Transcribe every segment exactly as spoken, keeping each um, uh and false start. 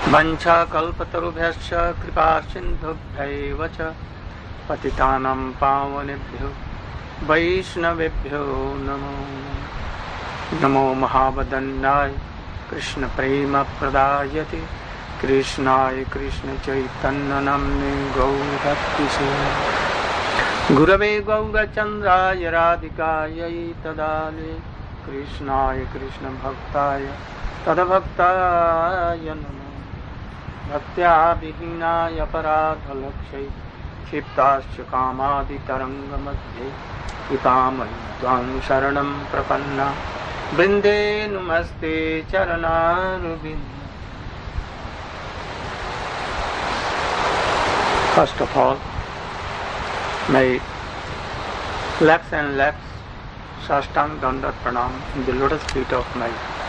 वंशाकल्पतरुभ्यश्च कृपा सिन्धुभ्यैव च पतितानां पावनेभ्यो वैष्णवेभ्यो नमो नमो महावदन्नाय कृष्ण प्रेम प्रदायते कृष्णाय कृष्ण चैतन्य नाम्ने गौरभक्तिसे गुरवे गौरचन्द्राय राधिकायै तदाले कृष्णाय कृष्ण भक्ताय तद्भक्ताय नमो भक्त्या विहीनाय अपराधलक्ष्यै क्षिप्ताश्च कामादितरङ्गमध्ये पितामही त्वां शरणं प्रपन्ना वृन्दे नमस्ते चरणारविन्द. First of all, may lakhs and lakhs sashtang dandat pranam in the lotus feet of my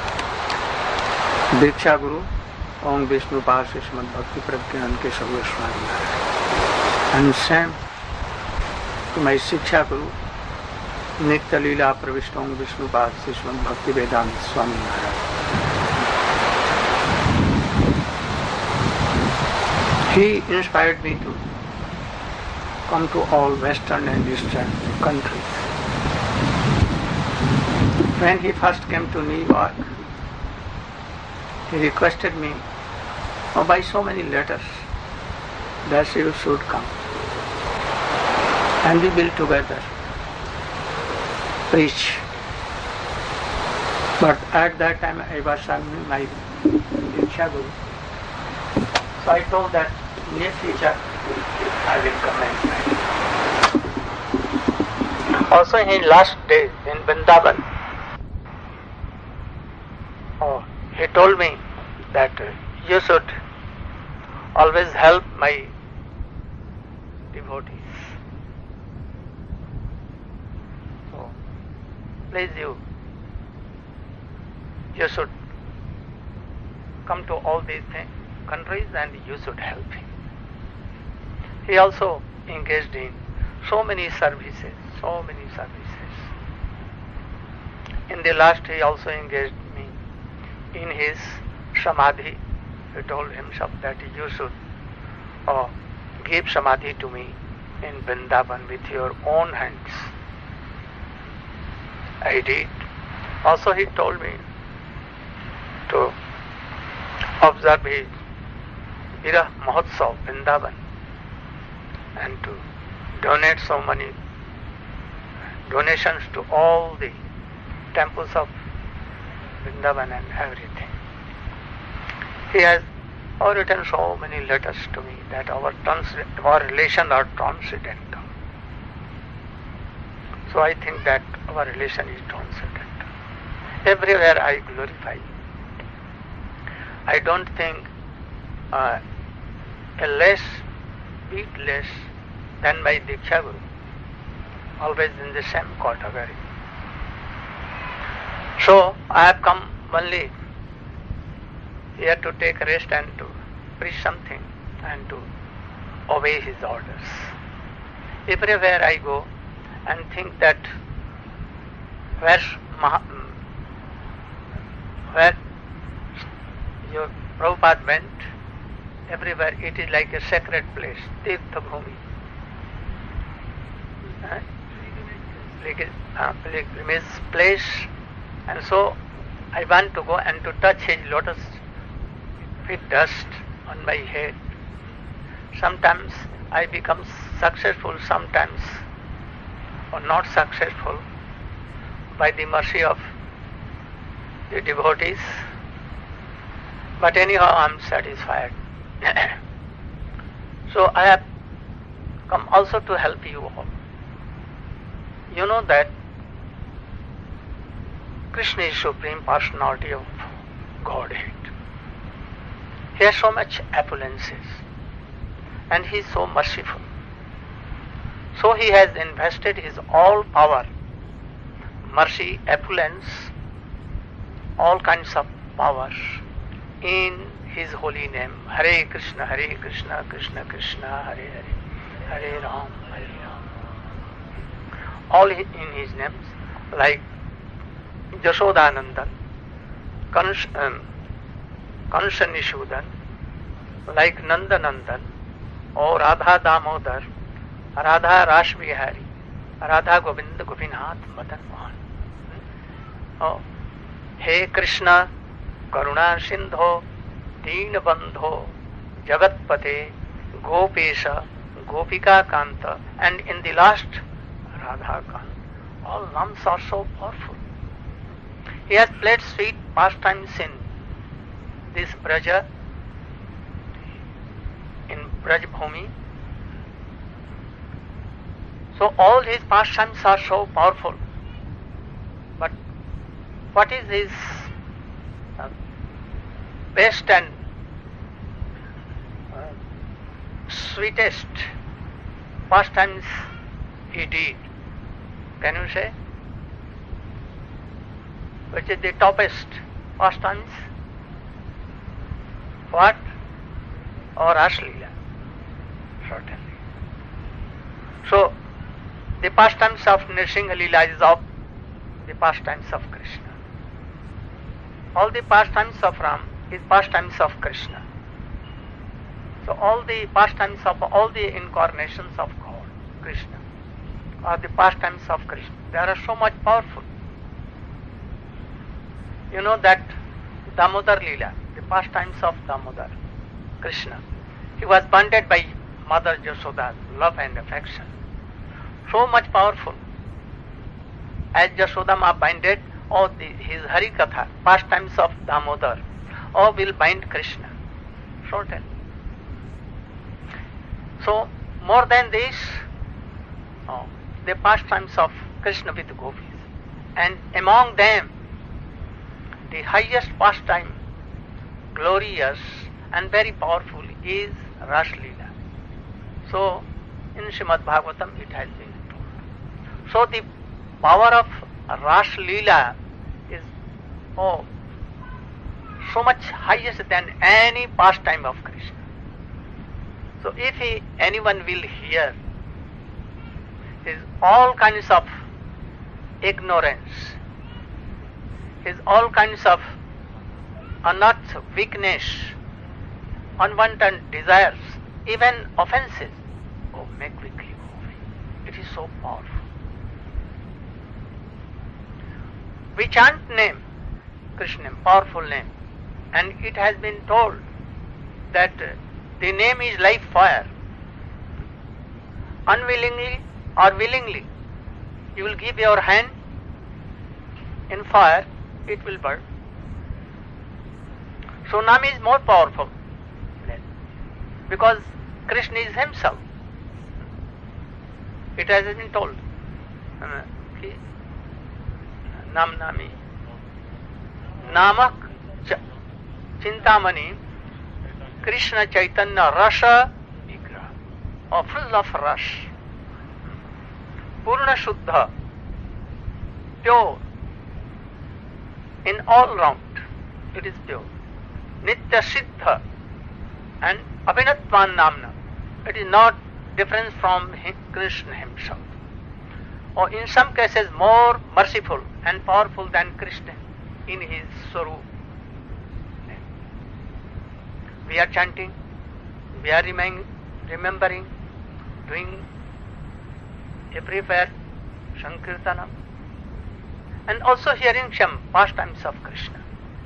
Diksha Guru, Om Vishnu Pad Srimad Bhakti Pragyan Keshav Goswami Maharaj, and same to my Shiksha Guru, Nitya Leela Pravishta Om Vishnu Pad Srimad Bhakti Vedanta Swami Maharaj. He inspired me to come to all Western and Eastern countries. When he first came to New York, he requested me, oh, by so many letters, that you should come and we will together preach. But at that time I was serving my Diksha Guru. So I told that in near future I will come and pray. Also in last days in Vrindavan, oh, he told me that uh, you should always help my devotees. So please you, you should come to all these things, countries and you should help him. He also engaged in so many services, so many services. In the last he also engaged me in his samadhi. He told himself that you should uh, give samadhi to me in Vrindavan with your own hands. I did. Also he told me to observe his Virah Mahotsav Vrindavan and to donate so many donations to all the temples of Vrindavan and everything. He has written so many letters to me that our, trans- our relations are transcendental. So I think that our relation is transcendental. Everywhere I glorify. I don't think uh, a less, bit less than my Diksha Guru, always in the same category. So I have come only here to take rest and to preach something and to obey his orders. Everywhere I go and think that where Maha, where your Prabhupada went, everywhere it is like a sacred place, Tirtha Bhumi. Uh, like a uh, pilgrimage place, and so I want to go and to touch his lotus with dust on my head. Sometimes I become successful, sometimes or not successful by the mercy of the devotees. But anyhow I am satisfied. So I have come also to help you all. You know that Krishna is Supreme Personality of Godhead. He has so much appulences and he is so merciful. So he has invested his all power, mercy, appulence, all kinds of power in his holy name. Hare Krishna, Hare Krishna, Krishna Krishna, Hare Hare, Hare Ram, Hare Ram. All in his names, like Jashodanandan, Kansa um, Nishudan, like Nanda Nandan or Radha Damodar, Radha Rash Bihari, Radha Govinda Gopinath Madan Mohan. Oh, Hey Krishna, Karuna Sindho, Deen Bandho, Jagatpate, Gopesha, Gopika Kanta, and in the last, Radha Kanta. All names are so powerful. He has played sweet pastimes in this Braja, in Braj Bhumi. So all his pastimes are so powerful. But what is his uh, best and uh, sweetest pastimes he did? Can you say? Which is the toppest pastimes? What? Or Ashlila? Certainly. So, the pastimes of Nrsimha Leela is of the pastimes of Krishna. All the pastimes of Ram is pastimes of Krishna. So, all the pastimes of all the incarnations of God, Krishna, are the pastimes of Krishna. They are so much powerful. You know that Damodar Leela, the pastimes of Damodar, Krishna, he was bonded by Mother Yashoda's love and affection. So much powerful. As Yashoda Ma binded all the, his Harikatha, pastimes of Damodar, all will bind Krishna. Certainly. So, more than this, oh, the pastimes of Krishna with gopis. And among them, the highest pastime, glorious and very powerful, is Ras Leela. So, in Srimad Bhagavatam it has been told. So, the power of Ras Leela is oh, so much highest than any pastime of Krishna. So, if he, anyone will hear his all kinds of ignorance, his all kinds of unearthed weakness, unwanted desires, even offenses, oh, make quickly go away. It is so powerful. We chant name, Krishna, powerful name, and it has been told that the name is like fire. Unwillingly or willingly, you will give your hand in fire, it will burn. So Nam is more powerful because Krishna is himself. It has been told. Nam Nami. Namak Chintamani Krishna Chaitanya Rasa Vigraha, or full of rasa. Purna Shuddha, pure, in all round, it is pure. Nitya Siddha and Abhinatvan Namna, it is not different from him, Krishna himself. Or in some cases more merciful and powerful than Krishna in his Swarup. We are chanting, we are remembering, doing a prayer, Sankirtanam, and also hearing some pastimes of Krishna.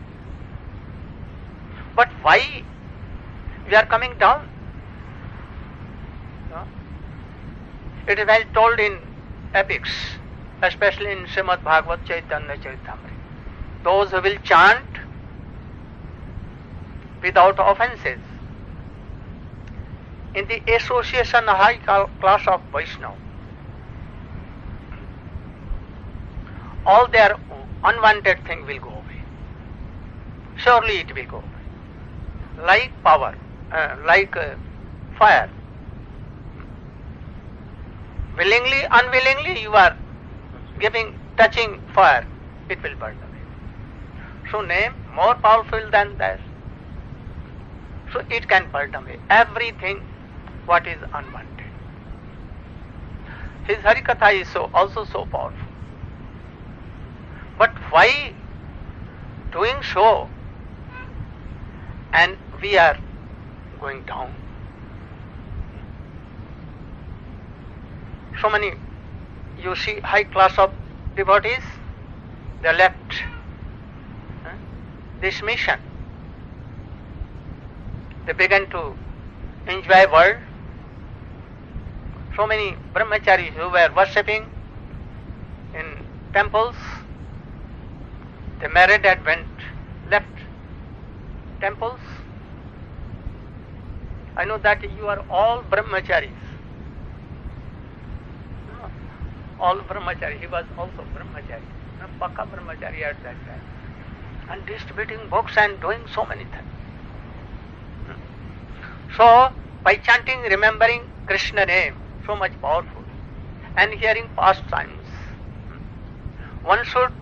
But why we are coming down? No? It is well told in epics, especially in Srimad Bhagavad Chaitanya Charitamrita. Those who will chant without offenses, in the association high class of Vaishnava, all their unwanted thing will go away. Surely it will go away. Like power, uh, like uh, fire. Willingly, unwillingly, you are giving, touching fire, it will burn away. So name more powerful than that. So it can burn away everything what is unwanted. His Harikatha is so also so powerful. But why doing so, and we are going down. So many, you see, high class of devotees, they left uh, this mission. They began to enjoy world. So many brahmacharis who were worshipping in temples, they married and went, left temples. I know that you are all brahmacharis. All brahmachari. He was also brahmachari. Pakka brahmachari at that time. And distributing books and doing so many things. So, by chanting, remembering Krishna name, so much powerful, and hearing pastimes, one should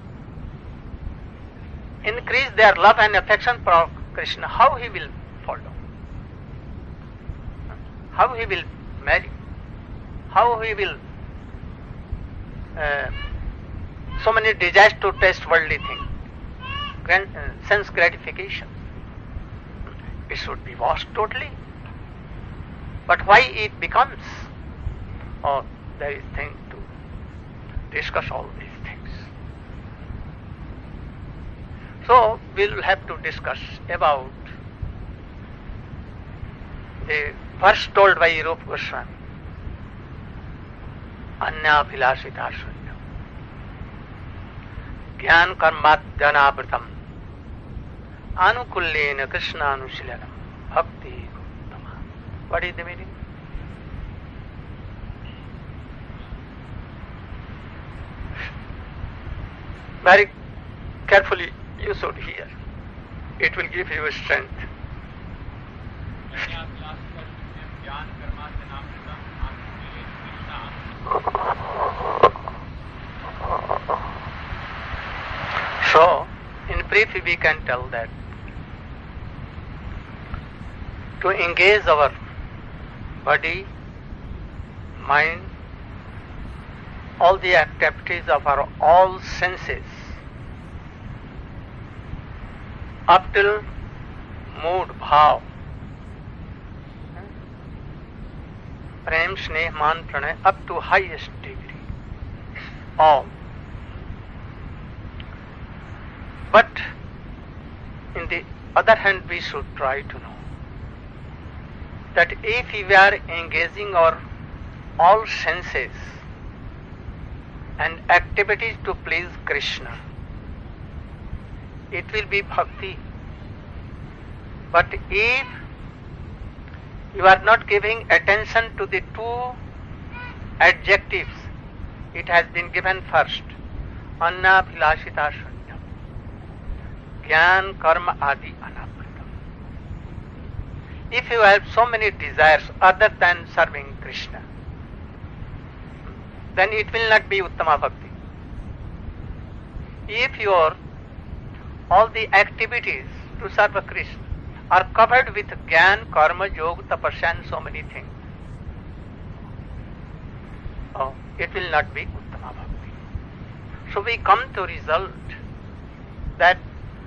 increase their love and affection for Krishna. How he will follow? How he will marry? How he will uh, so many desires to taste worldly things, Grand, uh, sense gratification. It should be washed totally. But why it becomes? Oh, there is thing to discuss all these things. So we will have to discuss about the verse told by Rupa Goswami, Anya Bhilasita Shunya Gyan Karmadhyanapratam Anukullena Krishna Anusilanam Bhakti Uttama. What is the meaning? Very carefully you should hear. It will give you strength. So, in brief we can tell that to engage our body, mind, all the activities of our all senses up till mood, bhav, prem, sneh, man, pranay, up to highest degree, all. But in the other hand, we should try to know that if we are engaging our all senses and activities to please Krishna, it will be bhakti. But if you are not giving attention to the two adjectives, it has been given first, Anna Bhilashita Shunyam, Gyan Karma Adi Anapratam. If you have so many desires other than serving Krishna, then it will not be Uttama Bhakti. If your all the activities to serve Krishna are covered with Gyan, Karma, Yoga, Tapasya and so many things, oh, it will not be Uttama Bhakti. So we come to result that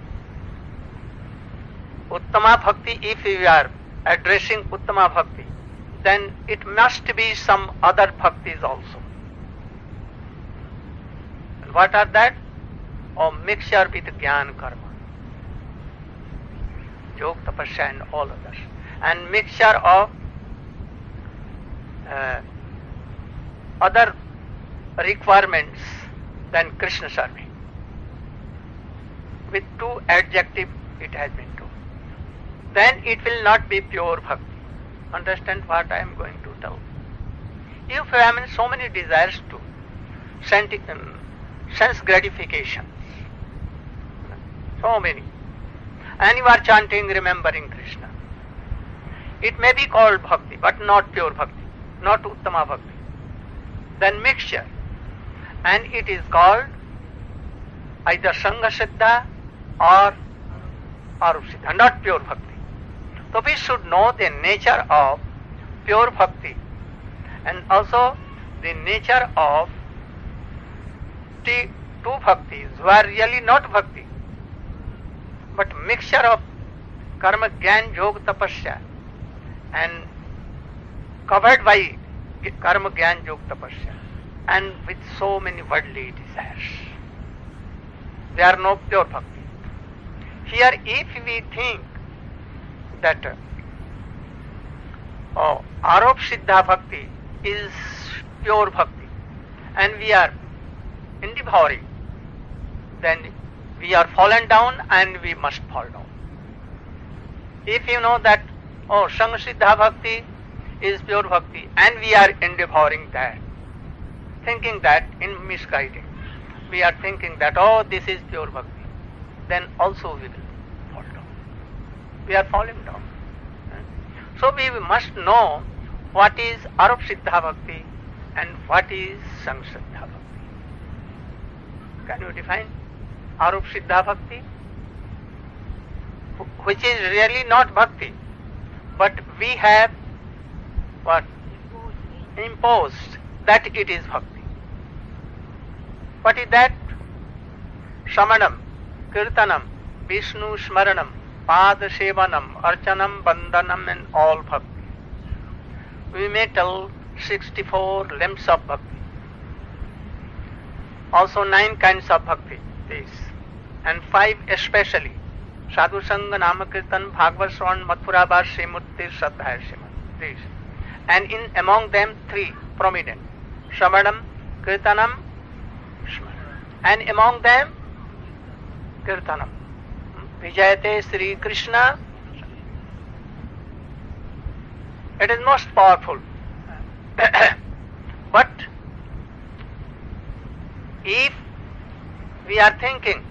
Uttama Bhakti, if we are addressing Uttama Bhakti, then it must be some other bhaktis also. And what are that? Or mixture with Gyan, Karma, Yoga, Tapasya and all others. And mixture of uh, other requirements than Krishna serving. With two adjectives it has been told. Then it will not be pure bhakti. Understand what I am going to tell? If you have so many desires to sense gratification, so many, and you are chanting, remembering Krishna, it may be called bhakti, but not pure bhakti, not uttama bhakti. Then mixture, and it is called either sangha siddha or arup siddha, not pure bhakti. So we should know the nature of pure bhakti and also the nature of the two bhaktis who are really not bhakti, but mixture of karma, gyan, yoga, tapasya and covered by karma, gyan, yoga, tapasya, and with so many worldly desires. They are no pure bhakti. Here, if we think that uh, oh, Arop Siddha bhakti is pure bhakti, and we are indevouring, then we are fallen down and we must fall down. If you know that, oh, Sangha Siddha bhakti is pure bhakti, and we are indevouring that, thinking that in misguiding, we are thinking that, oh, this is pure bhakti, then also we will fall down. We are falling down. So we must know what is Arop Siddha bhakti and what is Sangha Siddha bhakti. Can you define Arop Siddha bhakti? Which is really not bhakti, but we have what? Imposed that it is bhakti. What is that? Shamanam, Kirtanam, Vishnu Smaranam, Pada Sevanam, Archanam, Bandhanam, and all bhakti. We may tell sixty-four limbs of bhakti. Also nine kinds of bhakti, this, and five especially. Sadhu Sangha, Namakirtan, Bhagavad Swan, Mathura Bhas, Srimurti, Sadhaya Sriman. This. And in among them three prominent. Shamanam, Kirtanam, Shmaranam. And among them Kirtanam. Vijayate Sri Krishna. It is most powerful. But if we are thinking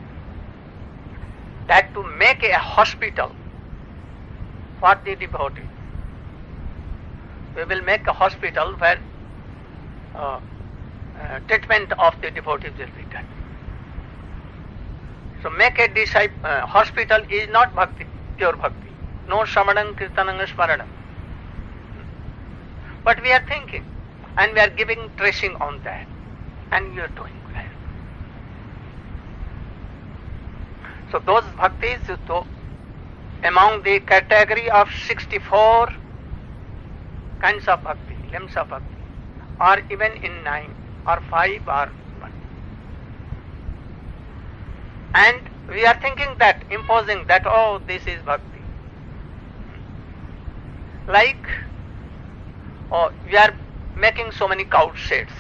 that to make a hospital for the devotee, we will make a hospital where uh, uh, treatment of the devotees will be done. So make a disciple, uh, hospital is not bhakti, pure bhakti. No Shamanam, Kirtanam, Smaranam. But we are thinking and we are giving tracing on that, and we are doing well. So those bhaktis, so among the category of sixty-four kinds of bhakti, limbs of bhakti, or even in nine or five or one. And we are thinking that, imposing that, oh, this is bhakti. Like, oh, we are making so many cow sheds.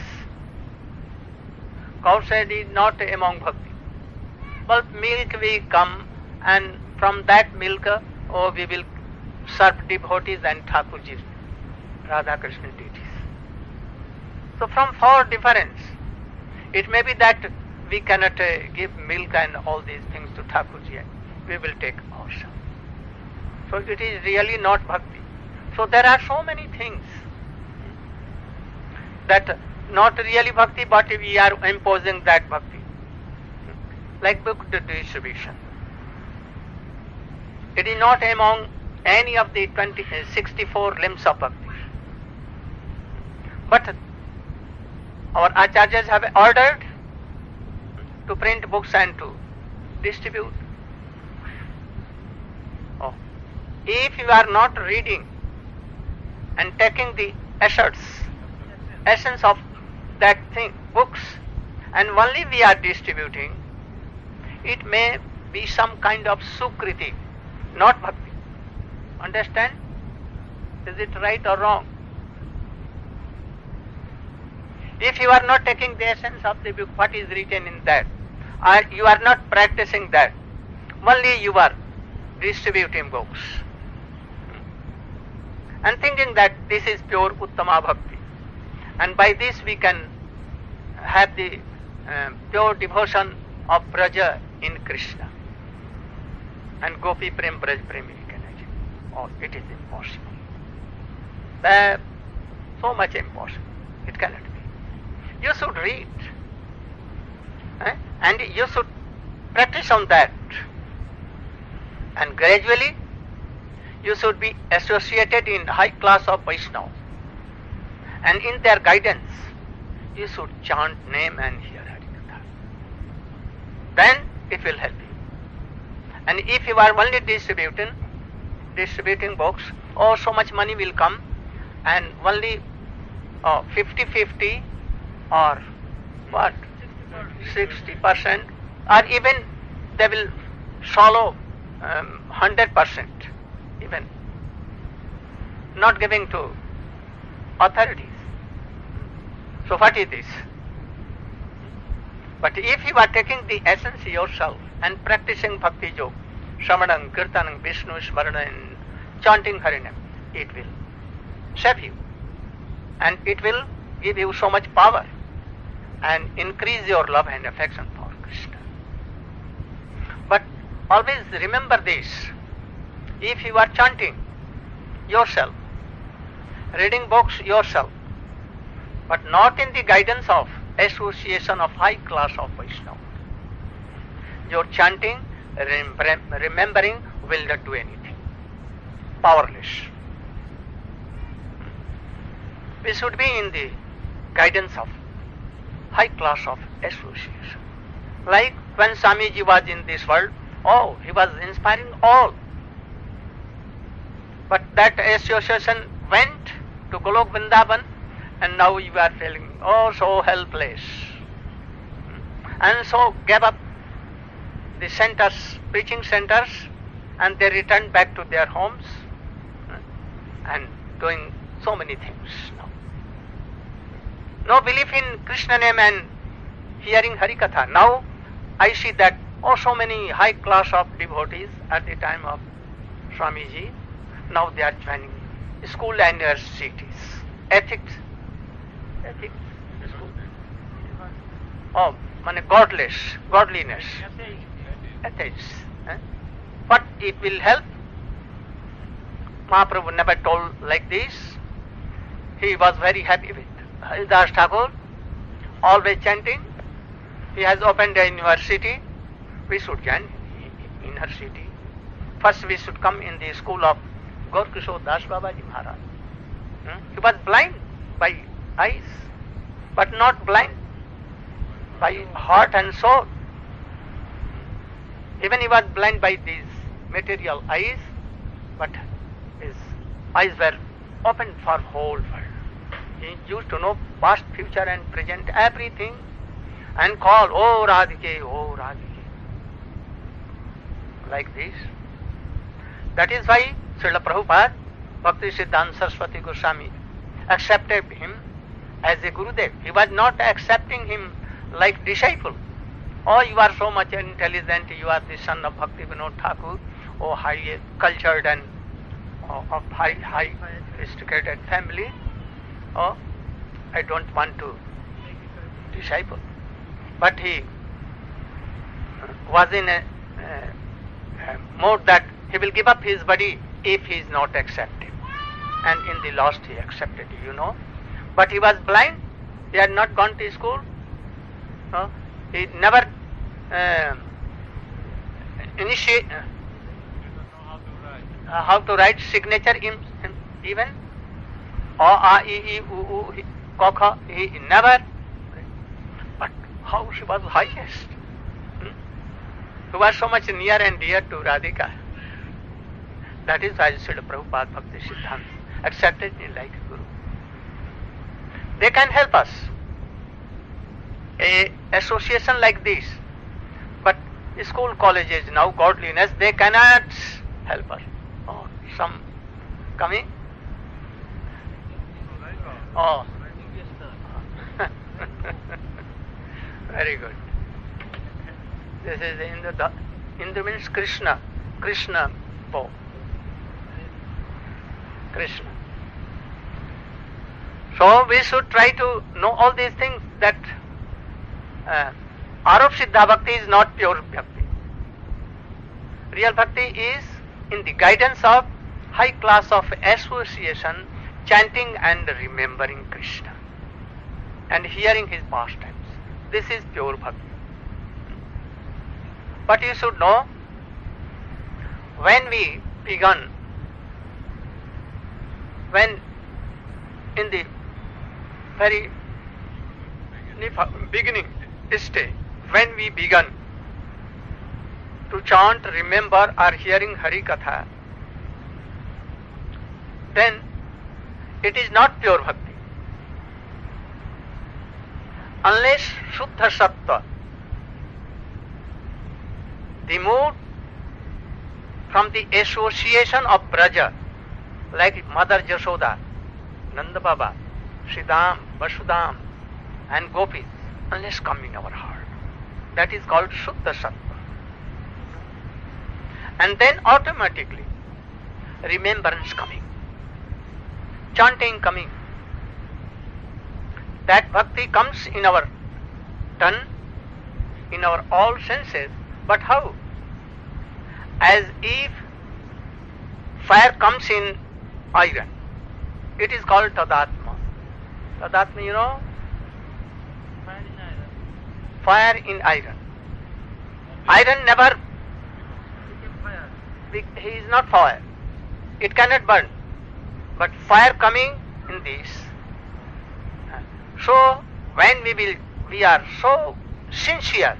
Cow shed is not among bhakti. But milk we come, and from that milk, oh, we will serve devotees and Thakurjis, Radha Krishna deities. So from four difference, it may be that we cannot uh, give milk and all these things to Thakurji, we will take ourselves. So it is really not bhakti. So there are so many things that not really bhakti, but we are imposing that bhakti. Like book distribution. It is not among any of the twenty, sixty-four limbs of bhakti. But our acharyas have ordered to print books and to distribute. Oh. If you are not reading and taking the essence, essence of that thing, books, and only we are distributing, it may be some kind of sukriti, not bhakti. Understand? Is it right or wrong? If you are not taking the essence of the book, what is written in that, or you are not practicing that, only you are distributing books and thinking that this is pure Uttama Bhakti, and by this we can have the uh, pure devotion of Braja in Krishna and Gopi Prem Braj Premi. Oh, it is impossible. Uh, so much impossible. It cannot be. You should read, eh? And you should practice on that, and gradually you should be associated in high class of Vaishnava, and in their guidance you should chant name and hear Harikatha. Then it will help you. And if you are only distributing distributing books, oh, so much money will come, and only oh, fifty fifty or what, sixty percent, or even they will swallow um, one hundred percent, even not giving to authorities. So what is this? But if you are taking the essence yourself and practicing bhakti yoga, Shravanam, Kirtanam, Vishnu, Smarana, and chanting Harinam, it will save you. And it will give you so much power and increase your love and affection for Krishna. But always remember this, if you are chanting yourself, reading books yourself, but not in the guidance of association of high class of Vaishnava, your chanting, remembering will not do anything. Powerless. We should be in the guidance of high class of association. Like when Swamiji was in this world, oh, he was inspiring all. But that association went to Golok Vrindavan, and now you are feeling, oh, so helpless. And so gave up the centers, preaching centers, and they returned back to their homes and doing so many things now. No belief in Krishna name and hearing Harikatha. Now I see that, oh, so many high class of devotees at the time of Swamiji, now they are joining school and universities. Ethics. Ethics. School. Oh, mane godless, godliness. Ethics. Eh? But it will help. Mahaprabhu never told like this. He was very happy with Haridas Thakur, always chanting. He has opened a university. We should join university. First we should come in the school of Gaur Kishore Das Babaji Maharaj. Hmm? He was blind by eyes, but not blind by heart and soul. Even he was blind by these material eyes, but his eyes were opened for whole world. He used to know past, future and present, everything, and call, oh Radhike, oh Radhike. Like this. That is why Srila Prabhupada, Bhakti Siddhanta Saraswati Goswami accepted him as a Gurudev. He was not accepting him like disciple. Oh, you are so much intelligent, you are the son of Bhakti Vinod Thakur, oh, high cultured and oh, of high, high sophisticated family. Oh, I don't want to disciple. But he was in a, a, a mode that he will give up his body if he is not accepted. And in the last he accepted, you know. But he was blind, he had not gone to school. Oh, he never uh, initiate uh, uh, how to write signature in, in even O, A, E, E, U, U, he, Kokha, he never. But how she was highest. Hmm? He was so much near and dear to Radhika. That is why Srila Prabhupada Bhakti Siddhanta accepted me like a Guru. They can help us. A association like this, but school colleges now, godliness, they cannot help us. Oh, some coming? Oh. Very good. This is Indra. Indra means Krishna. Krishna Bo. Krishna. So we should try to know all these things, that uh, Arop Siddha Bhakti is not pure Bhakti. Real Bhakti is in the guidance of high class of association, chanting and remembering Krishna and hearing his pastimes. This is pure Bhakti. But you should know, when we began, when in the very beginning stage, when we began to chant, remember or hearing Hari Katha, then it is not pure bhakti. Unless Shuddha Sattva, removed from the association of Braja, like Mother Jashoda, Nanda Baba, Sridham, Vasudham, and Gopis, unless come in our heart. That is called Shuddha Sattva. And then automatically remembrance coming, chanting coming. That bhakti comes in our tongue, in our all senses, but how? As if fire comes in iron. It is called Tadatma. Tadatma, you know? Fire in iron. Fire in iron. Iron never, he is not fire. It cannot burn. But fire coming in this. So when we will, we are so sincere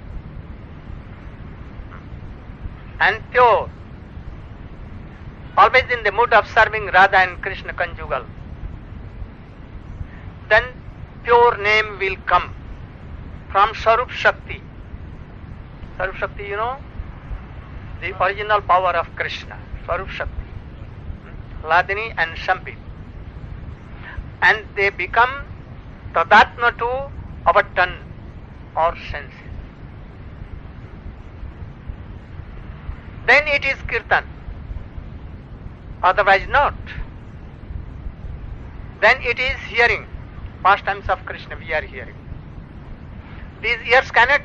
and pure, always in the mood of serving Radha and Krishna conjugal, then pure name will come from Sarup Shakti. Sarup Shakti, you know, the original power of Krishna, Sarup Shakti, Hladini and Sambit. And they become Tadatma to our tongue or senses. Then it is Kirtan, otherwise not. Then it is hearing, pastimes of Krishna we are hearing. These ears cannot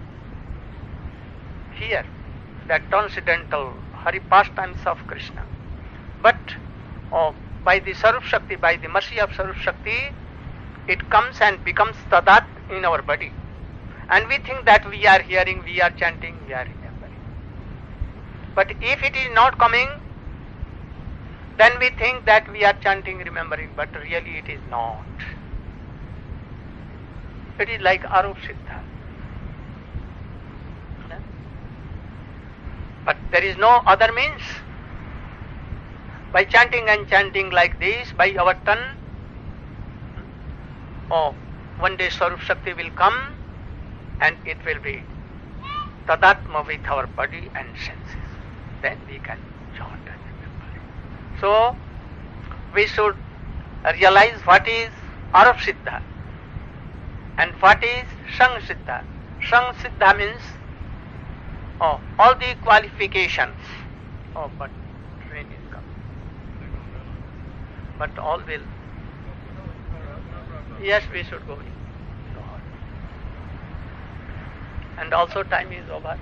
hear that transcendental Hari pastimes of Krishna. But oh, by the Sarup Shakti, by the mercy of Sarup Shakti, it comes and becomes Tadat in our body. And we think that we are hearing, we are chanting, we are remembering. But if it is not coming, then we think that we are chanting, remembering, but really it is not. It is like Arup Siddha. But there is no other means. By chanting and chanting like this, by our tongue, oh, one day Sarup Shakti will come and it will be Tadatma with our body and senses. Then we can chant and remember. So, we should realize what is Arup Siddha and what is Sang Siddha. Sang Siddha means oh, all the qualifications. Oh, but train is coming. But all will. Yes, we should go in. And also time is over.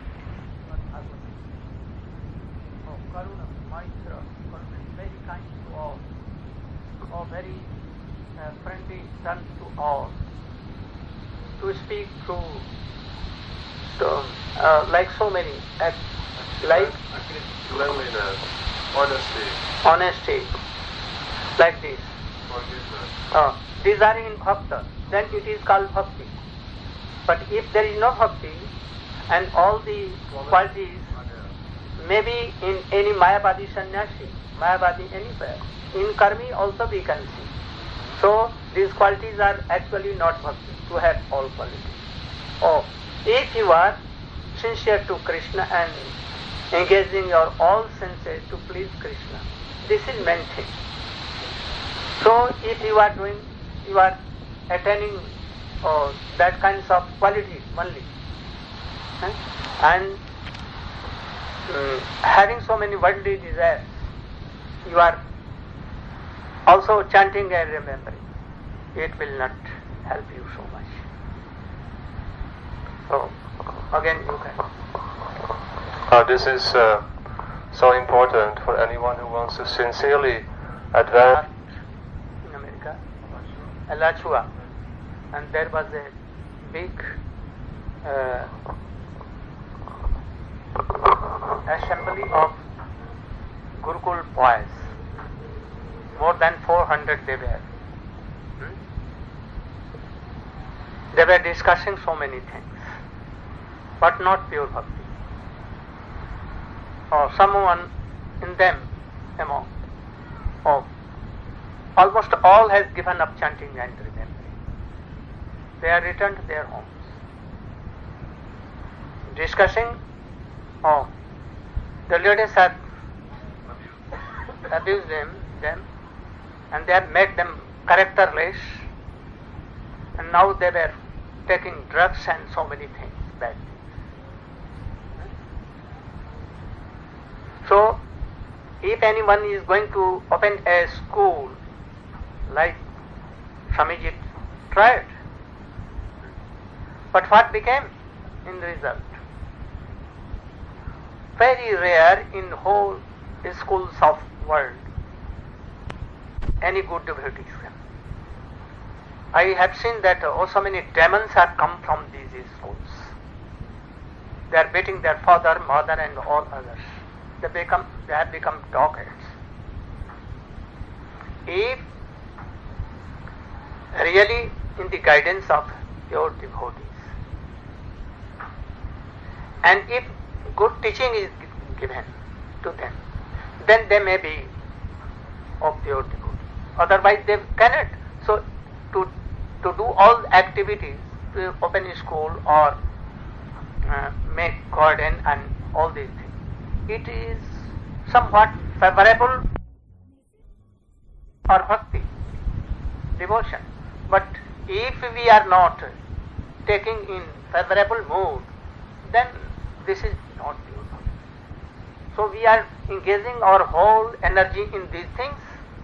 Oh, Karuna, Maitra, very kind to all. Oh, very uh, friendly turn to all. To speak to, to uh, like so many, act, like cleanliness, honesty, honesty, like this. forgiveness. Uh, desiring bhakta, then it is called bhakti. But if there is no bhakti and all the qualities, maybe in any Mayavadi sannyasi, Mayavadi anywhere, in karmi also we can see. So these qualities are actually not bhakti, to have all qualities. Oh, if you are sincere to Krishna and engaging your all senses to please Krishna, this is main thing. So if you are doing, you are attaining oh, that kinds of qualities only, eh? and um, having so many worldly desires, you are also chanting and remembering, it will not help you so much. So again you can. Uh, this is uh, so important for anyone who wants to sincerely advance. In America, Alachua, and there was a big uh, assembly of Gurukul boys. More than four hundred they were. Hmm? They were discussing so many things, but not pure bhakti. Or someone in them, among, oh, almost all has given up chanting and remembering. They are returned to their homes. Discussing, oh, the leaders have abused them, them and they have made them characterless, and now they were taking drugs and so many things, bad things. So, if anyone is going to open a school like Swamiji tried, but what became in the result? Very rare in whole schools of world any good devotees come. I have seen that oh, so many demons have come from these schools. They are beating their father, mother, and all others. They become, they have become dogheads. If really in the guidance of your devotees, and if good teaching is given to them, then they may be of pure devotee. Otherwise they cannot. So to to do all activities, to open a school or uh, make garden and all these things, it is somewhat favorable or bhakti, devotion. But if we are not taking in favorable mood, then this is not pure bhakti. So we are engaging our whole energy in these things.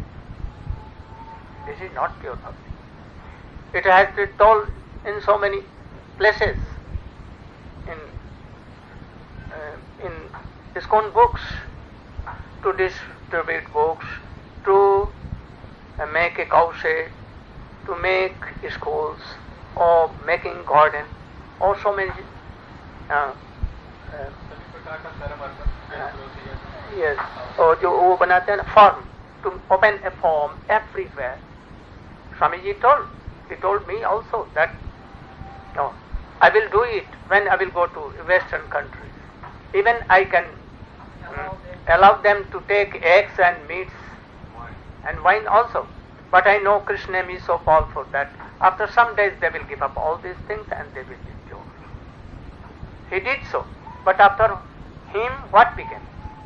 This is not pure bhakti. It has been told in so many places, in uh, in ISKCON books, to distribute books, to uh, make a cow shed, to make schools, or making garden, or so many. Uh, uh, yes, और जो वो बनाते हैं ना farm, to open a farm everywhere. Swamiji told, he told me also that, no, I will do it when I will go to Western countries. Even I can um, allow them to take eggs and meats and wine also. But I know Krishna name is so powerful that after some days they will give up all these things and they will be pure. He did so. But after him, what became?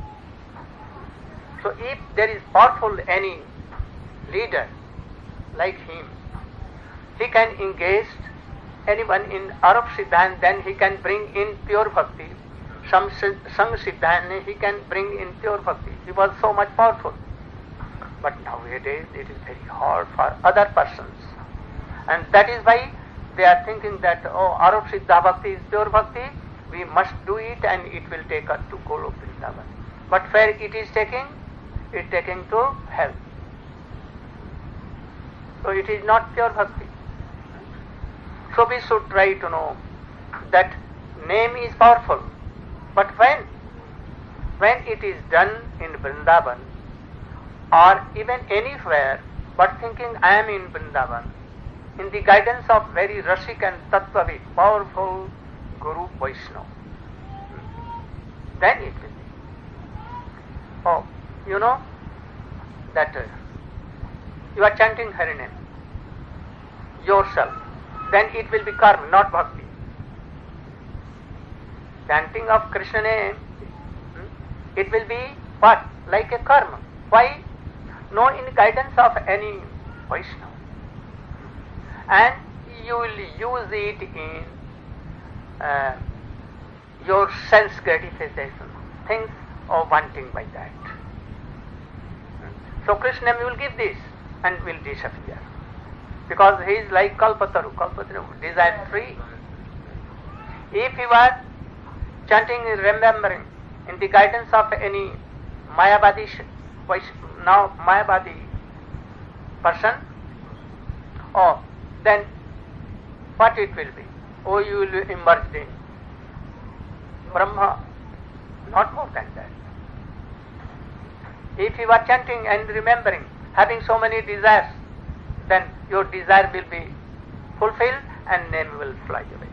So if there is powerful any leader like him, he can engage anyone in Arab Siddhanta, then he can bring in pure bhakti. Some Sang Siddhanta, he can bring in pure bhakti. He was so much powerful. But nowadays it is very hard for other persons. And that is why they are thinking that, oh, Arab Siddha Bhakti is pure bhakti, we must do it and it will take us to Golok Vrindavan. But where it is taking? It is taking to hell. So it is not pure bhakti. So we should try to know that name is powerful. But when? When it is done in Vrindavan or even anywhere, but thinking I am in Vrindavan, in the guidance of very Rasik and Tattvavid, powerful Guru Vaishnava, then it will be. Oh, you know that uh, you are chanting Hari name yourself, then it will be karma, not bhakti. Chanting of Krishna name, it will be what? Like a karma. Why? No in guidance of any Vaishnava. And you will use it in uh, your sense gratification, things of wanting by that. So Krishna will give this and will disappear. Because he is like Kalpataru, Kalpataru, desire free. If you are chanting, remembering in the guidance of any Mayavadi, now Mayavadi person, oh, then what it will be? Oh, you will be immersed in Brahma, not more than that. If you are chanting and remembering, having so many desires, then your desire will be fulfilled and name will fly away.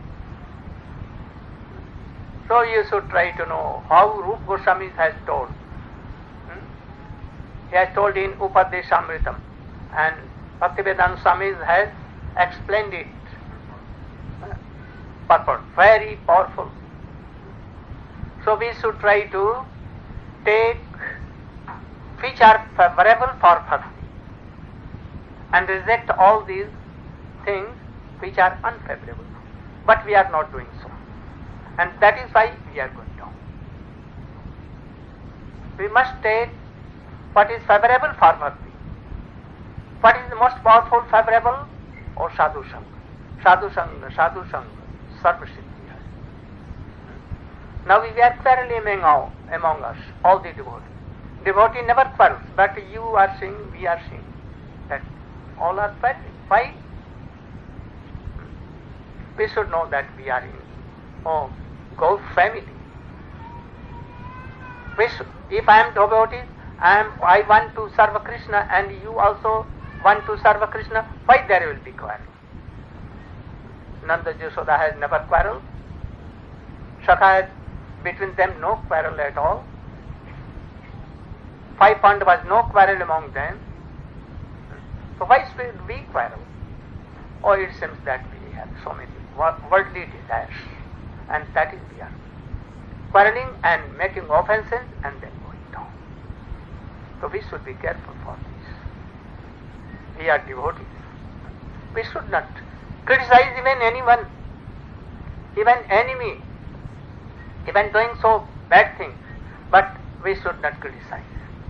So you should try to know how Rupa Goswami has told. Hmm? He has told in Upadeshamritam, And Bhaktivedanta Swami has explained it. Purport, very powerful. So we should try to take which are favorable for bhakti and reject all these things which are unfavorable. But we are not doing so. And that is why we are going down. We must take what is favorable for bhakti. What is the most powerful favorable? Or sadhu sangha. Sadhu sangha, sadhu sangha, sarva siddhi hai. Now we are quarreling among, among us, all the devotees. Devotee never quarrels, but you are seeing, we are seeing that all are quarreling. Why? We should know that we are in oh, Gaur family. We should, if I am devotee, I am I want to serve Krishna and you also want to serve Krishna, why there will be quarrel? Nanda Yashoda has never quarreled. Sakha has between them no quarrel at all. Five Pandavas, no quarrel among them. So why should we quarrel? Oh, it seems that we have so many worldly desires, and that is we are quarreling and making offenses and then going down. So we should be careful for this. We are devotees. We should not criticize even anyone, even enemy, even doing so bad things, but we should not criticize.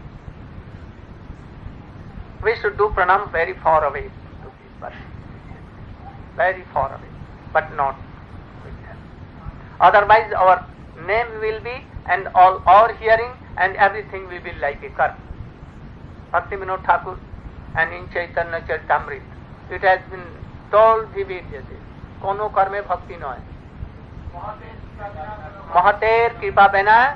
We should do pranam very far away to this person, very far away, but not with them. Otherwise our name will be and all our hearing and everything will be like a karma. Bhakti Vinod Thakur and in Chaitanya Charitamrita it has been told vividly, kono karme bhakti noy. Mahater kripa bena.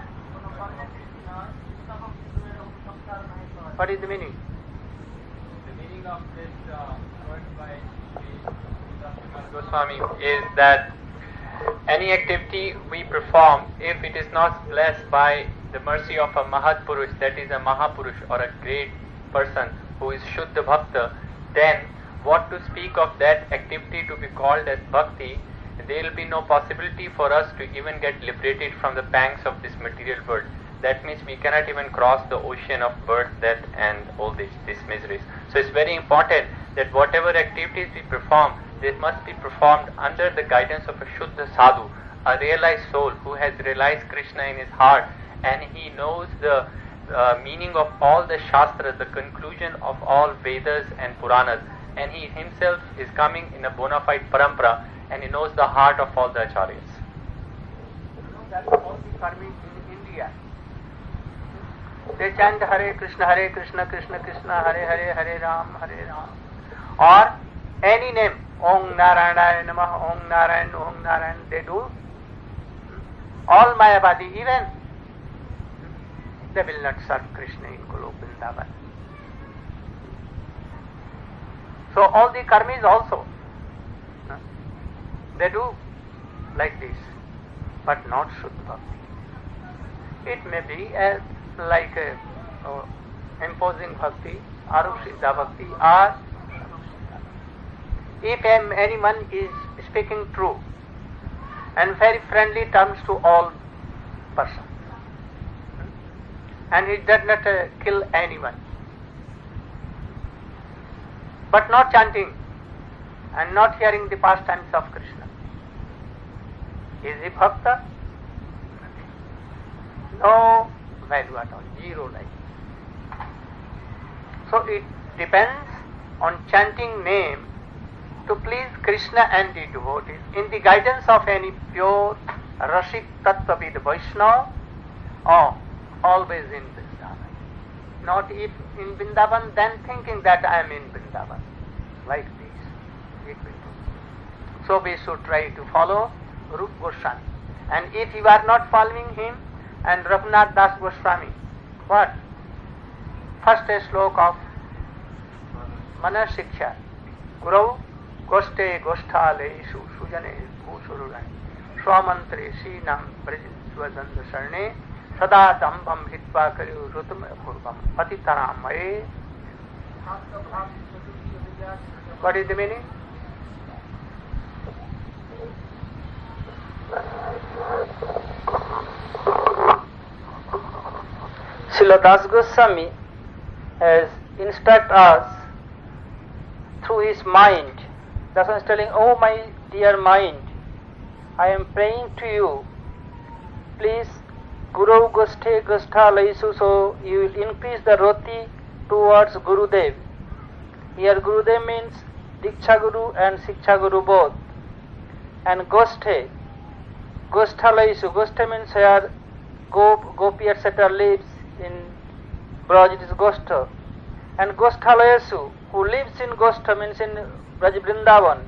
What is the meaning? Of this uh, word by Sri Goswami is that any activity we perform, if it is not blessed by the mercy of a Mahat Purush, that is a Mahapurush or a great person who is Shuddha Bhakta, then what to speak of that activity to be called as Bhakti, there will be no possibility for us to even get liberated from the pangs of this material world. That means we cannot even cross the ocean of birth, death and all these, these miseries. So it's very important that whatever activities we perform, they must be performed under the guidance of a Shuddha Sadhu, a realized soul who has realized Krishna in his heart and he knows the uh, meaning of all the Shastras, the conclusion of all Vedas and Puranas, and he himself is coming in a bona fide parampara and he knows the heart of all the acharyas. You know that all the karmis in India, they chant Hare Krishna, Hare Krishna, Krishna Krishna, Hare Hare, Hare Ram, Hare Ram. Or any name, Om Narayana Namah, Om Narayan, Om Narayan, they do. All Mayavadi, even, they will not serve Krishna in Golok Vrindavan. So all the karmis also, they do like this, but not Shuddha Bhakti. It may be as like a uh, imposing bhakti, Arusiddha bhakti, or if anyone is speaking true and very friendly terms to all persons, and he does not uh, kill anyone, but not chanting and not hearing the pastimes of Krishna, is he bhakta? No value at all, zero life. So it depends on chanting name to please Krishna and the devotees in the guidance of any pure Rashik Tattvavid Vaishnava, or always in Vrindavan. Not if in Vrindavan, then thinking that I am in Vrindavan. Like this, it will do. So we should try to follow Rupa Goswami. And if you are not following him, and Raghunath Das Goswami, what? First a slok of Mana Shiksha. Guru Goste Gosthaleishu Sujane Bhusururani Swamantre Shinam Brajisvadanda Sarne Sada Dambam Hitva Kariu Rutam Purvam Patitaram Maye What is the meaning? Srila Das Goswami has instructed us through his mind. That's why he's telling, oh my dear mind, I am praying to you, please Guru Goshthe Goshtha Laisu, so you will increase the roti towards Gurudev. Here Gurudev means Diksha Guru and Shiksha Guru both. And Goshthe, Goshtha Laisu, Goshthe means where Gop, Gopi et cetera lives in Braj, it is Goshtha. And Goshtha Laisu, who lives in Goshtha means in Braj Vrindavan.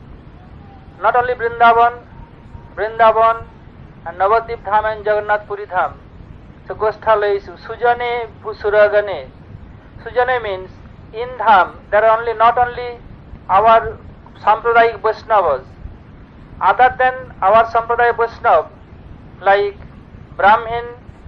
Not only Vrindavan, Vrindavan and Navadvip Dham and Jagannath Puri Dham. So Goshtha Laisu, Sujane Bhusuragane. Sujane means in Dham there are only not only our Sampradayik Vaishnavas, other than our Sampradaya Vaishnav like Brahmin,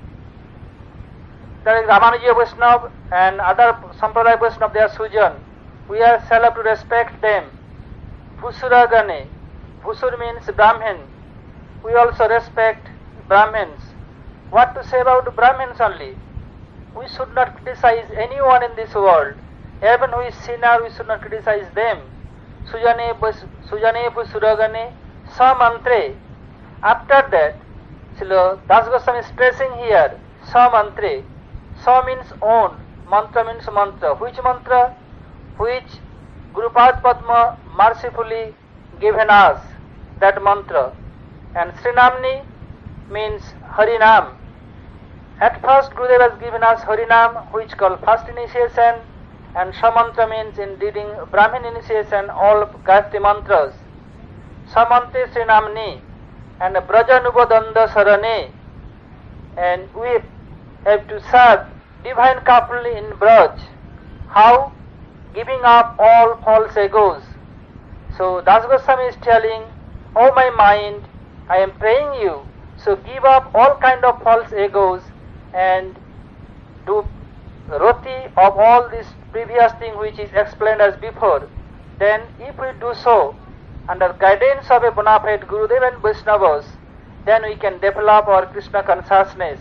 there is Ramanuja Vaishnav and other Sampradaya Vaishnav, they are Sujan. We are shall have to respect them. Bhusuragane, Bhusur means Brahmin. We also respect Brahmins. What to say about Brahmins only? We should not criticize anyone in this world. Even who is sinner, we should not criticize them. Sujane Sujane Bhusuragane Samantre. After that, Srila Das Goswami is stressing here, Samantre. Sa means own, mantra means mantra. Which mantra? Which Gurupad Padma mercifully given us, that mantra. And Srinamni means Harinam. At first Gurudev has given us Harinam, which called first initiation, and Samantra means in reading Brahmin initiation all Gayatri mantras. Samante Srinamni and Brajanubodanda Sarane. And we have to serve divine couple in Braj. How? Giving up all false egos. So Das Goswami is telling, oh my mind, I am praying you, so give up all kind of false egos and do roti of all this previous thing which is explained as before. Then if we do so, under guidance of a bona fide Gurudev and Vaishnavas, then we can develop our Krishna consciousness.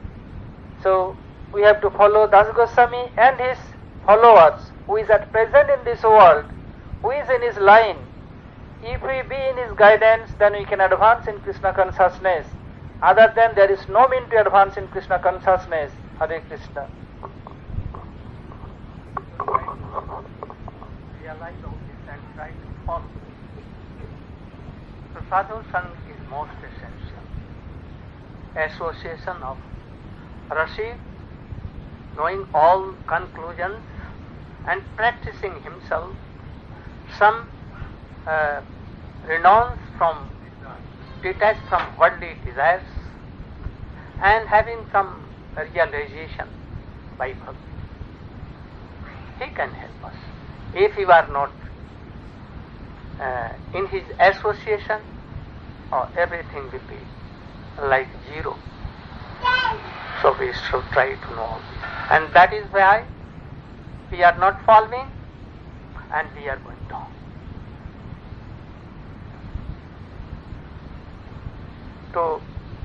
So we have to follow Das Goswami and his followers, who is at present in this world, who is in his line. If we be in his guidance, then we can advance in Krishna consciousness. Other than there is no mean to advance in Krishna consciousness. Hare Krishna. Realize all this and try to follow. So sadhu sang is most essential. Association of Rasi, knowing all conclusions and practicing himself, some uh, renounce from, detached from worldly desires, and having some realization by bhakti. He can help us. If we are not uh, in his association, oh, everything will be like zero. So we should try to know all this. And that is why we are not following and we are going down. So,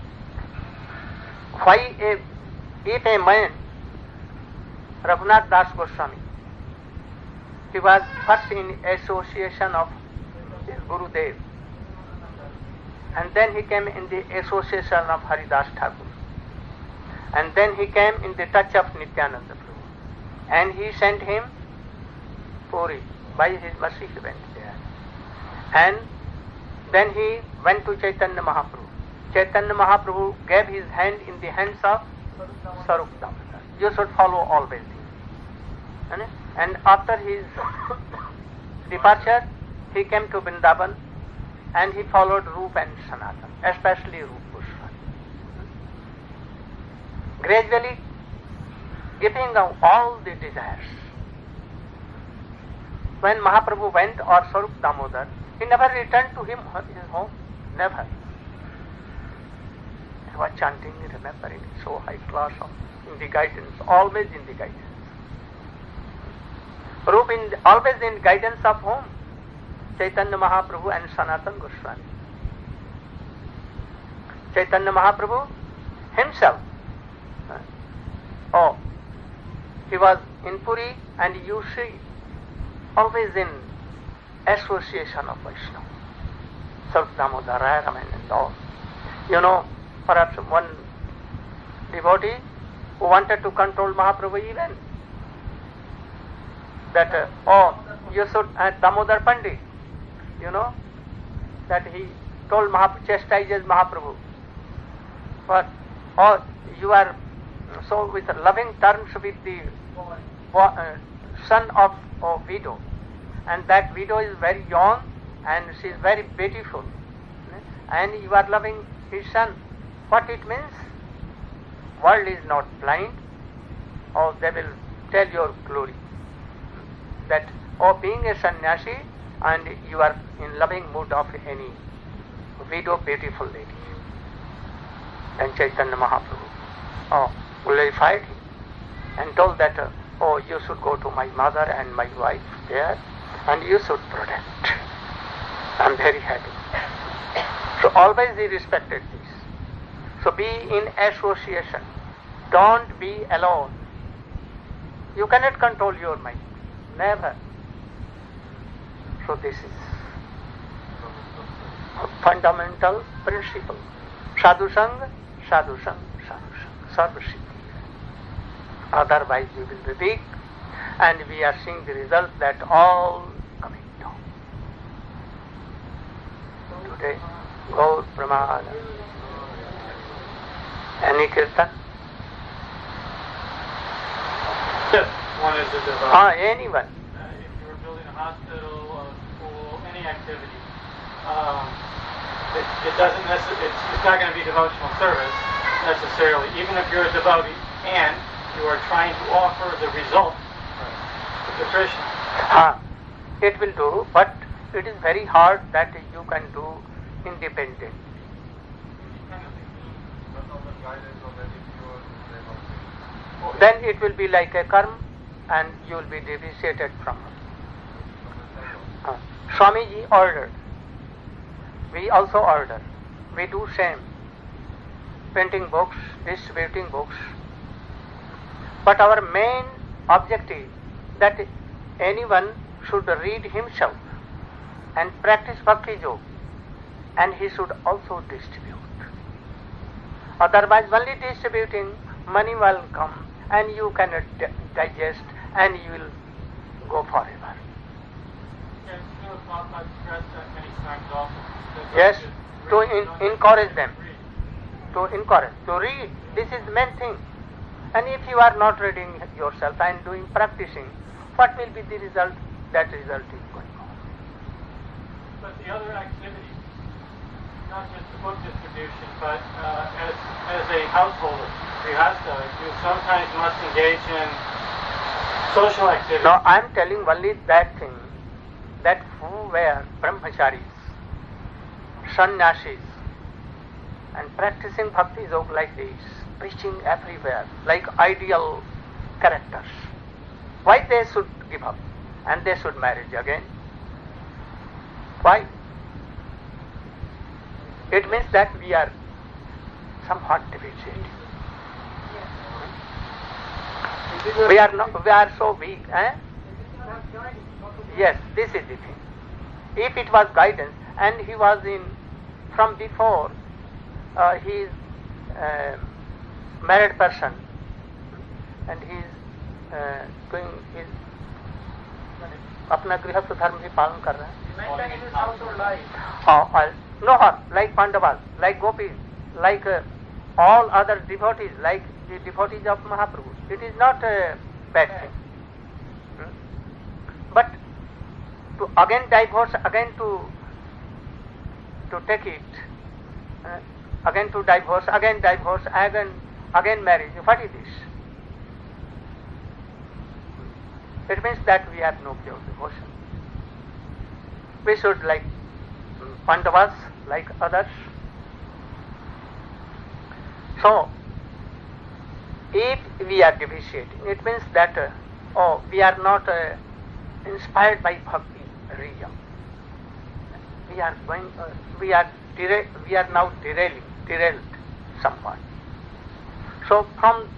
why a, if a man, Raghunath Das Goswami, he was first in association of his Gurudev, and then he came in the association of Haridas Thakur, and then he came in the touch of Nityananda Prabhu, and he sent him Puri. By his mercy he went there, and then he went to Chaitanya Mahaprabhu. Chaitanya Mahaprabhu gave his hand in the hands of Sarup Damodar. You should follow always this. And after his departure, he came to Vrindavan and he followed Rup and Sanatan, especially Rup Goswami. Gradually giving up all the desires. When Mahaprabhu went, or Sarup Damodar, he never returned to him his home. Never. He was chanting, remembering, so high class of in the guidance, always in the guidance. Rup in, always in guidance of whom? Chaitanya Mahaprabhu and Sanatana Goswami. Chaitanya Mahaprabhu himself, oh, he was in Puri, and you see, always in association of Vaishnava. Sarvadamodar, Raman and all. You know, perhaps one devotee who wanted to control Mahaprabhu even, that, uh, oh, you should, uh, Damodar Pandit, you know, that he told Mahaprabhu, chastises Mahaprabhu, but, oh, you are so with loving terms with the uh, son of a widow, and that widow is very young and she is very beautiful, and you are loving his son. What it means? World is not blind, or they will tell your glory. That, or being a sannyasi and you are in loving mood of any widow, beautiful lady. And Chaitanya Mahaprabhu, oh, glorified him and told that, uh, oh, you should go to my mother and my wife there and you should protect. I am very happy. So always he respected this. So be in association. Don't be alone. You cannot control your mind. Never. So this is a fundamental principle. Sadhu Sangha, Sadhu Sangha, Sadhu Sangha, Sarva Siddhi. Otherwise we will be weak, and we are seeing the result that all coming down. Today, Gaur Pramana. Any kirtan? Just one is a devout. Ah, anyone. Uh, if you were building a hospital, a school, any activity, um, it, it doesn't necessarily, it's, it's not going to be devotional service necessarily, even if you're a devotee and you are trying to offer the result to Krishna. Ah, it will do, but it is very hard that you can do independent. Then it will be like a karma and you will be deviated from it. Uh, Swamiji ordered. We also order. We do same. Printing books, distributing books. But our main objective that anyone should read himself and practice Bhakti Yoga, and he should also distribute. Otherwise, only distributing, money will come and you cannot di- digest and you will go forever. Yes, I've stressed that many times also. Yes, to in- encourage them. To encourage, to read. This is the main thing. And if you are not reading yourself and doing practicing, what will be the result? That result is going on. But the other activities, not just the book distribution, but uh, as, as a householder, grihastha, you sometimes must engage in social activities. Now I am telling only that thing, that who were brahmacharis, sannyasis, and practicing bhakti yoga like this, preaching everywhere, like ideal characters. Why they should give up and they should marry again? Why? It means that we are somewhat deficient. We are not, we are so weak. Eh? Yes, this is the thing. If it was guidance, and he was in, from before, uh, he is uh, married person, and he is uh, doing his अपना गृहस्थ धर्म भी पालन कर रहा है. uh, no harm, like Pandavas, like Gopis, like uh, all other devotees, like the devotees of Mahaprabhu. It is not a bad thing. Hmm? But to again divorce, again to to take it, uh, again to divorce, again divorce, again again marriage. What is this? It means that we have no pure devotion. We should, like Pandavas, like others. So, if we are deviating, it means that uh, oh, we are not uh, inspired by bhakti, real. We are going, uh, we are dera- we are now derailing, derailed somewhat. So from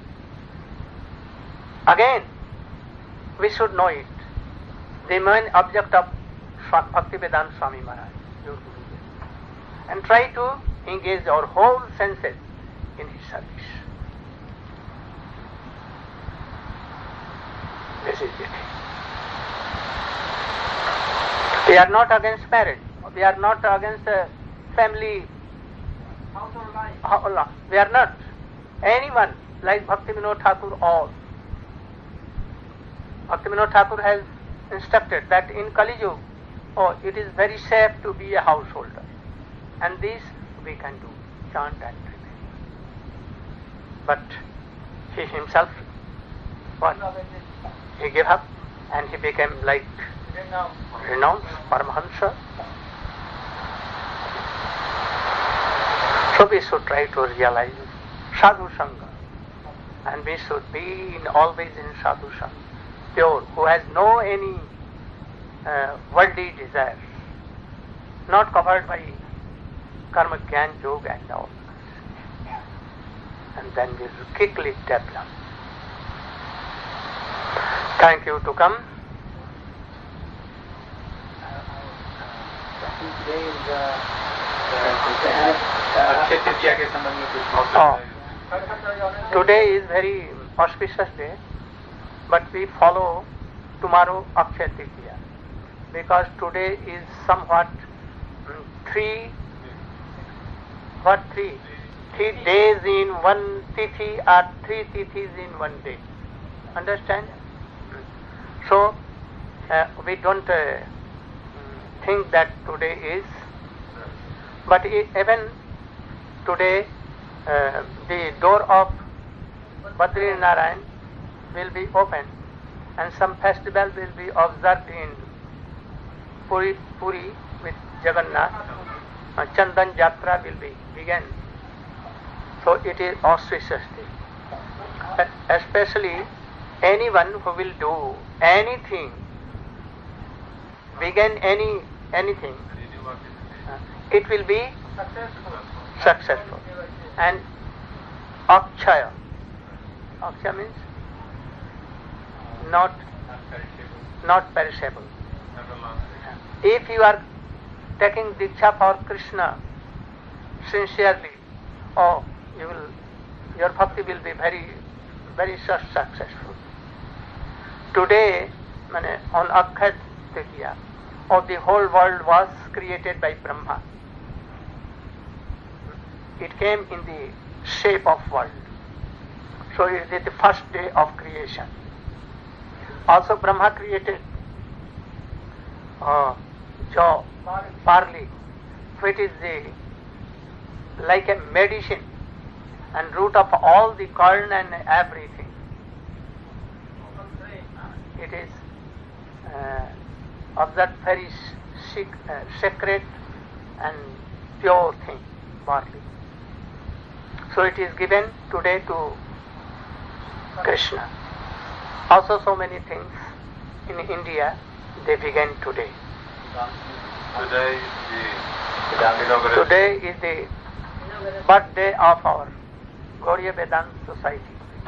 again, we should know it. The main object of Bhaktivedanta Swami Maharaj, your Guru, and try to engage our whole senses in his service. This is it. We are not against marriage. We are not against uh, family. Household life. We are not. Anyone like Bhaktivinoda Thakur, all. Bhaktivinoda Thakur has instructed that in Kali Yuga, oh, it is very safe to be a householder. And this we can do, chant and pray. But he himself, what? He gave up and he became like renounced Paramahansa. So we should try to realize Sadhu Sangha, and we should be in always in Sadhu Sangha, pure, who has no any uh, worldly desires, not covered by karma, jnana, yoga and all. And then we will quickly develop. Thank you to come. Today is uh, oh. Today is very auspicious day, but we follow tomorrow Akshaya Tritiya, because today is somewhat um, three, what three? Three days in one tithi or three tithis in one day. Understand? So uh, we don't uh, think that today is, but even today uh, the door of Badri Narayan will be open and some festival will be observed in Puri, Puri with Jagannath. Uh, Chandan Jatra will be begun. So it is auspicious day. Especially anyone who will do anything, begin any anything, uh, it will be successful. successful. And Akshaya, Akshaya means not not perishable. If you are taking Diksha for Krishna sincerely, oh, you will, your bhakti will be very, very successful. Today, on Akshaya Tritiya, oh, the whole world was created by Brahma. It came in the shape of world. So it is the first day of creation. Also Brahma created uh, jaw, barley, which is the like a medicine and root of all the corn and everything. It is uh, of that very sick, uh, sacred and pure thing, barley. So it is given today to Krishna. Also so many things in India, they began today. Today is the inauguration. Today is the birthday of our Gaudiya Vedanta Society.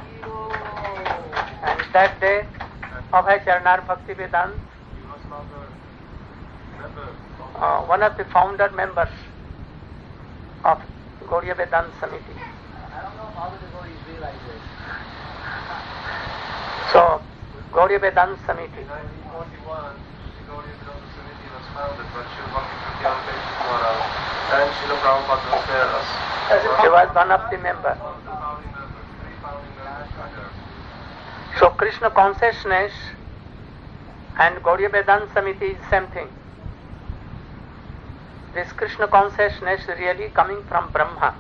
And that day, Abhay Charnar Bhakti Vedanta, uh, one of the founder members of Gaudiya Vedanta Samiti. I don't know if all the devotees realize this. So, Gaudiya Vedanta Samiti. In nineteen forty-one, the Gaudiya Vedanta Samiti was founded by Srila Bhakti Prabhupada Maharaj and Srila Prabhupada was there as He was one of the members. So Krishna consciousness and Gaudiya Vedanta Samiti is same thing. This Krishna consciousness really coming from Brahma.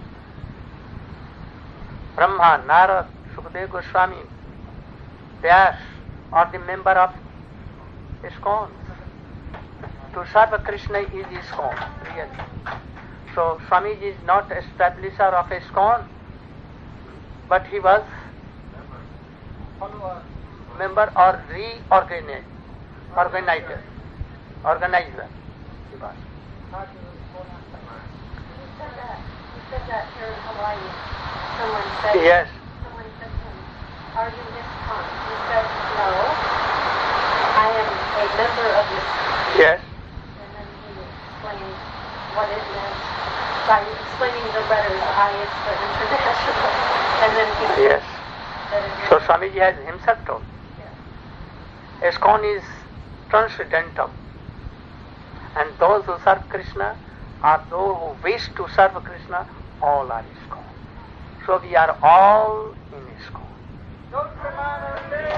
Brahma, Narad, Sukadeva Goswami, Vyas are the member of ISKCON. To serve Krishna is ISKCON, really. So Swamiji is not establisher of ISKCON, but he was member or reorganized, organizer, organizer. He was. He said that. He said that here in Hawaii. Someone said. Yes. Someone said to him, "Are you ISKCON?" He said, "No, I am a member of ISKCON." Yes. And then he explained what it meant by explaining the letters I is for international. And then he said Yes. that it So is. Swamiji has himself told. Yes. ISKCON is transcendental. And those who serve Krishna or those who wish to serve Krishna, all are ISKCON. So we are all in ISKCON.